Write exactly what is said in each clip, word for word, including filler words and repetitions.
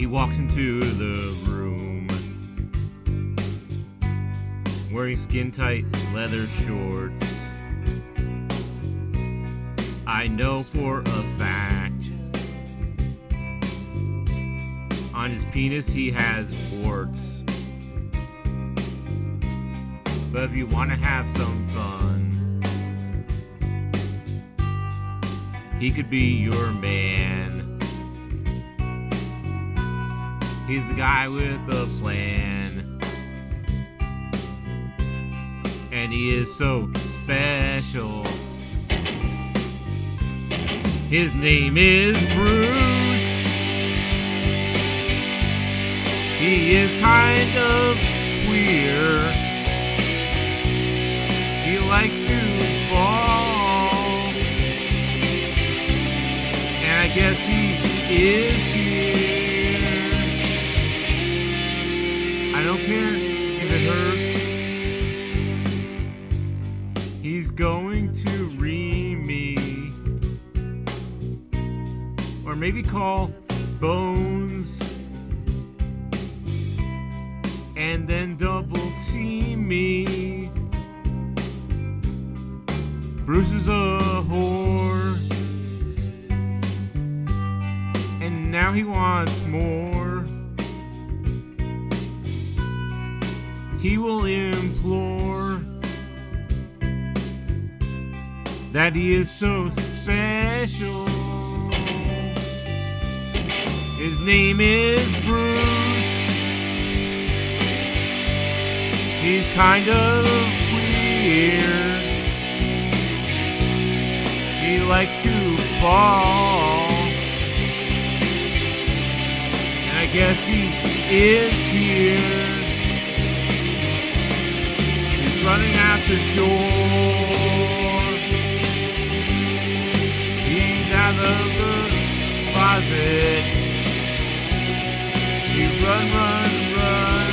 He walks into the room wearing skin-tight leather shorts. I know for a fact on his penis he has warts. But if you want to have some fun, he could be your man. He's the guy with a plan, and he is so special. His name is Bruce. He is kind of queer. He likes to fall, and I guess he is here. I don't care if it hurts. He's going to ream me, or maybe call Bones, and then double team me. Bruce is a whore, and now he wants more. He will implore that he is so special. His name is Bruce. He's kind of weird. He likes to fall, and I guess he is here. Running out the door. He's out of the closet. He run, run, run.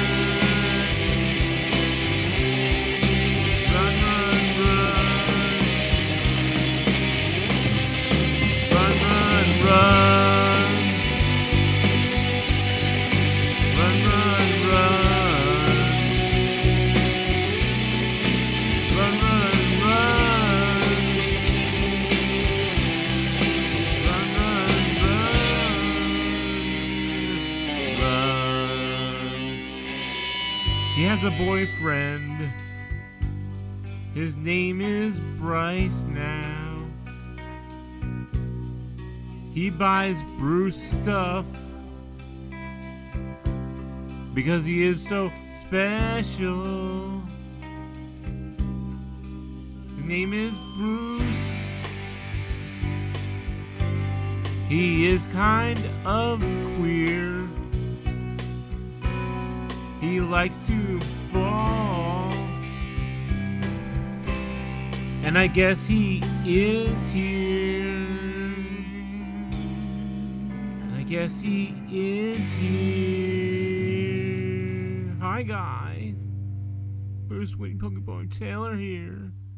Run, run, run. Run, run, run. Run, run, run. He has a boyfriend. His name is Bryce now. He buys Bruce stuff because he is so special. His name is Bruce. He is kind of queer. He likes to fall, and I guess he is here. I guess he is here. Hi guys, Bruce Wayne Pokemon Taylor here.